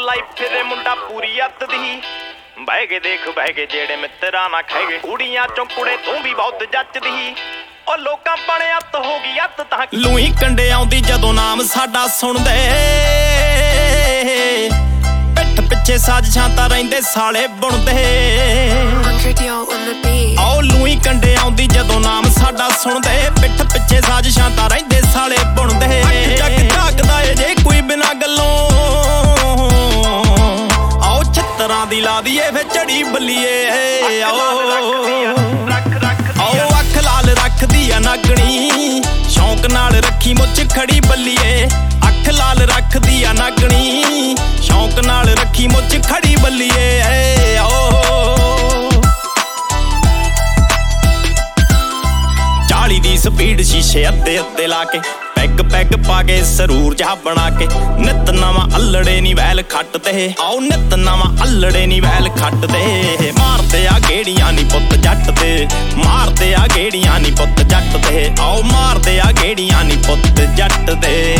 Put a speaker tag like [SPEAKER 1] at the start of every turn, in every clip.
[SPEAKER 1] life ਫਿਰੇ ਮੁੰਡਾ ਪੂਰੀ ਅੱਤ ਦੀ ਬਹਿ ਕੇ ਦੇਖ ਬਹਿ ਕੇ ਜਿਹੜੇ ਮਿੱਤਰਾਂ ਨਾ ਖਹਿਗੇ ਕੁੜੀਆਂ ਚੋਂ ਕੁੜੇ ਤੂੰ ਵੀ ਬਹੁਤ ਜੱਚਦੀ ਉਹ ਲੋਕਾਂ ਬਣੇ ਅੱਤ ਹੋ ਗਈ ਅੱਤ ਤਾਂ ਲੂਈ ਕੰਡੇ ਆਉਂਦੀ ਜਦੋਂ ਨਾਮ ਸਾਡਾ ਸੁਣਦੇ ਪਿੱਠ ਪਿੱਛੇ ਸਾਜ਼ਿਸ਼ਾਂ ਤਾਂ ਰਹਿੰਦੇ ਸਾਲੇ ਬੁਣਦੇ ਆਓ ਲੂਈ ਕੰਡੇ ਆਉਂਦੀ ਜਦੋਂ ਨਾਮ ਸਾਡਾ ਸੁਣਦੇ ਪਿੱਠ ਪਿੱਛੇ ਸਾਜ਼ਿਸ਼ਾਂ ਤਾਂ ਰਹਿੰਦੇ ਸਾਲੇ ਬੁਣਦੇ ਜੱਗ ਝਾਕਦਾ ਏ ਜੇ ਕੋਈ ਬਿਨਾਂ ਗੱਲੋਂ ਆਓ ਛੱਤਰਾਂ ਦੀ ਲਾ ਦੀਏ ਫੇ ਝੜੀ ਬੱਲੀਏ ਆਓ ਅੱਖ ਲਾਲ ਰੱਖਦੀ ਆ ਨਾਗਣੀ ਸ਼ੌਂਕ ਨਾਲ ਰੱਖੀ ਮੁੱਛ ਖੜੀ ਬੱਲੀਏ ਅੱਖ ਲਾਲ ਰੱਖਦੀ ਆ ਨਾਗਣੀ ਸ਼ੌਂਕ ਨਾਲ ਰੱਖੀ ਮੁੱਛ ਖੜੀ ਬੱਲੀਏ ਆਓ 40 ਦੀ ਸਪੀਡ ਸ਼ੀਸ਼ੇ ਅੱਧੇ ਲਾ ਕੇ ਪੈਗ ਪਾ ਕੇ ਸਰੂਰ ਜਾ ਬਣਾ ਕੇ ਨਿੱਤ ਨਵਾਂ ਅੱਲੜੇ ਨੀ ਵੈਲ ਖੱਟ ਤੇ ਆਓ ਨਿੱਤ ਨਵਾਂ ਅੱਲੜੇ ਨੀ ਵੈਲ ਖੱਟ ਤੇ ਮਾਰਦੇ ਆ ਗੇੜੀਆਂ ਨੀ ਪੁੱਤ ਜੱਟ ਤੇ ਮਾਰਦੇ ਆ ਗੇੜੀਆਂ ਨੀ ਪੁੱਤ ਜੱਟ ਤੇ ਆਓ ਮਾਰਦੇ ਆ ਗੇੜੀਆਂ ਨੀ ਪੁੱਤ ਜੱਟ ਤੇ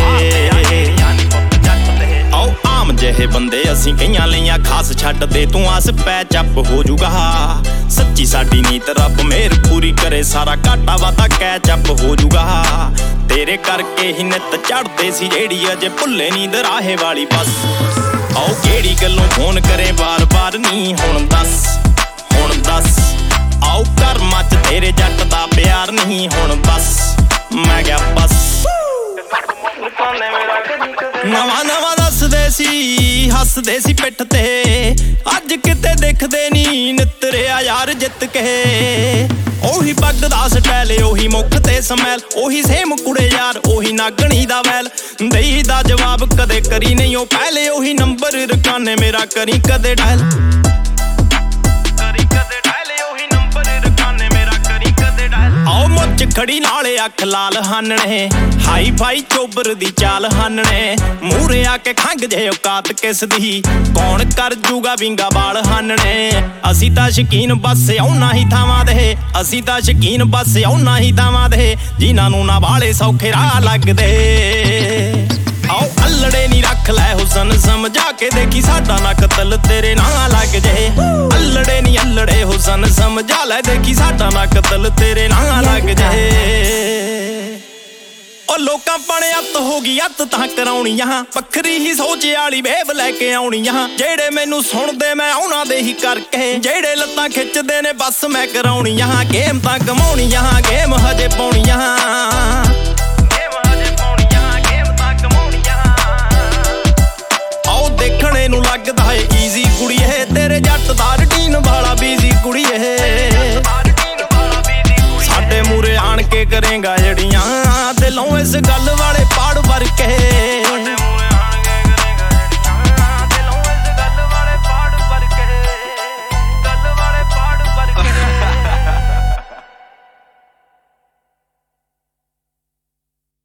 [SPEAKER 1] ਆਓ ਆਮ ਜਿਹੇ ਬੰਦੇ ਅਸੀਂ ਕਈਆਂ ਲਈਆਂ ਖਾਸ ਛੱਡ ਦੇ ਤੂੰ ਆਸ ਪੈ ਚੱਪ ਹੋ ਜੂਗਾ ਸੱਚੀ ਸਾਡੀ ਨੀਤ ਰੱਬ ਮਿਹਰ ਪੂਰੀ ਕਰੇ ਸਾਰਾ ਘਾਟਾ ਵਾਧਾ ਕੈ ਚੱਪ ਹੋ ਜੂਗਾ ਤੇਰੇ ਕਰਕੇ ਹੀ ਨਿੱਤ ਚੜਦੇ ਸੀ ਜਿਹੜੀ ਅਜੇ ਭੁੱਲੇ ਨੀ ਦਰਾਹੇ ਵਾਲੀ ਬੱਸ ਆਓ ਕਿਹੜੀ ਗੱਲੋਂ ਫੋਨ ਕਰੇ ਬਾਰ ਨੀ ਹੁਣ ਦੱਸ ਆਓ ਕਰਮਾਂ ਚ ਤੇਰੇ ਜੱਟ ਦਾ ਪਿਆਰ ਨਹੀਂ ਹੁਣ ਬਸ ਮੈਂ ਗਿਆ ਬਸ ਨਵਾਂ ਦੱਸਦੇ ਸੀ ਹੱਸਦੇ ਸੀ ਪਿੱਠ ਤੇ ਅੱਜ ਕਿਤੇ ਦਿਖਦੇ ਨੀ ਨਿੱਤਰਿਆ ਯਾਰ ਜਿੱਤ ਕੇ ਉਹੀ ਪੱਗ ਦਾ ਸਟਾਈਲ ਉਹੀ ਮੁੱਖ ਤੇ ਸਮੈਲ ਉਹੀ ਸੇਮ ਕੁੜੇ ਯਾਰ ਉਹੀ ਨਾਗਣੀ ਦਾ ਵੈਲ ਦੇਈ ਦਾ ਜਵਾਬ ਕਦੇ ਕਰੀ ਨਹੀਂ ਉਹ ਪਹਿਲੇ ਉਹੀ ਨੰਬਰ ਰਕਾਨੇ ਮੇਰਾ ਕਰੀ ਕਦੇ ਡਾਇਲ ਆਓ ਮੁੱਛ ਖੜੀ ਨਾਲੇ ਅੱਖ ਲਾਲ ਹਾਨਣੇ ਹਾਈ ਫਾਈ ਚੋਬਰ ਦੀ ਚਾਲ ਹਾਨਣੇ ਮੂਹਰੇ ਆ ਕੇ ਖੰਗ ਜੇ ਔਕਾਤ ਕਿਸ ਦੀ ਕੌਣ ਕਰ ਜੂਗਾ ਵਿੰਗਾ ਬਾਲ ਹਾਨਣੇ ਅਸੀਂ ਤਾਂ ਸ਼ਕੀਨ ਬਸ ਆਉਣਾ ਹੀ ਥਾਵਾਂ ਦੇ ਅਸੀਂ ਤਾਂ ਸ਼ਕੀਨ ਬਸ ਆਉਣਾ ਹੀ ਥਾਵਾਂ ਦੇ ਜਿਨ੍ਹਾਂ ਨੂੰ ਨਾ ਵਾਲੇ ਸੌਖੇ ਰਾਹ ਲੱਗਦੇ ਆਓ ਅੱਲੜੇ ਨੀ ਰੱਖ ਲੈ ਹੁਸਨ ਸਮਝਾ ਕੇ ਦੇਖੀ ਸਾਡਾ ਨਾ ਕਤਲ ਤੇਰੇ ਨਾਲ ਲੱਗ ਜੇ ਅੱਲੜੇ ਨੀ ਅੱਲੜੇ ਹੁਸਨ ਸਮਝਾ ਲੈ ਦੇਖੀ ਸਾਡਾ ਨਾ ਕਤਲ ਤੇਰੇ ਨਾਲ ਲੱਗ ਜੇ ਉਹ ਲੋਕਾਂ ਬਣੇ ਅੱਤ ਹੋ ਗਈ ਅੱਤ ਤਾਂ ਕਰਾਉਣੀਆਂ ਵੱਖਰੀ ਹੀ ਸੋਚ ਵਾਲੀ ਵੇਵ ਲੈ ਕੇ ਆਉਣੀਆਂ ਜਿਹੜੇ ਮੈਨੂੰ ਸੁਣਦੇ ਮੈਂ ਉਹਨਾਂ ਦੇ ਹੀ ਕਰਕੇ ਜਿਹੜੇ ਲੱਤਾਂ ਖਿੱਚਦੇ ਨੇ ਬਸ ਮੈਂ ਕਰਾਉਣੀਆਂ ਗੇਮ ਤਾਂ ਕਮਾਉਣੀਆਂ ਗੇਮ ਹਜੇ ਪਾਉਣੀਆਂ ਦੇਖਣੇ ਨੂੰ ਲੱਗਦਾ ਏ ਈਜ਼ੀ ਕੁੜੀਏ ਤੇਰੇ ਜੱਟ ਦਾ ਰੂਟੀਨ ਵਾਲਾ ਬੀਜ਼ੀ ਕੁੜੀਏ ਸਾਡੇ ਮੂਰੇ ਆਣ ਕੇ ਕਰੇਗਾ ਜੜੀਆਂ ਦਿਲੋਂ ਇਸ ਗੱਲ ਵਾਲੇ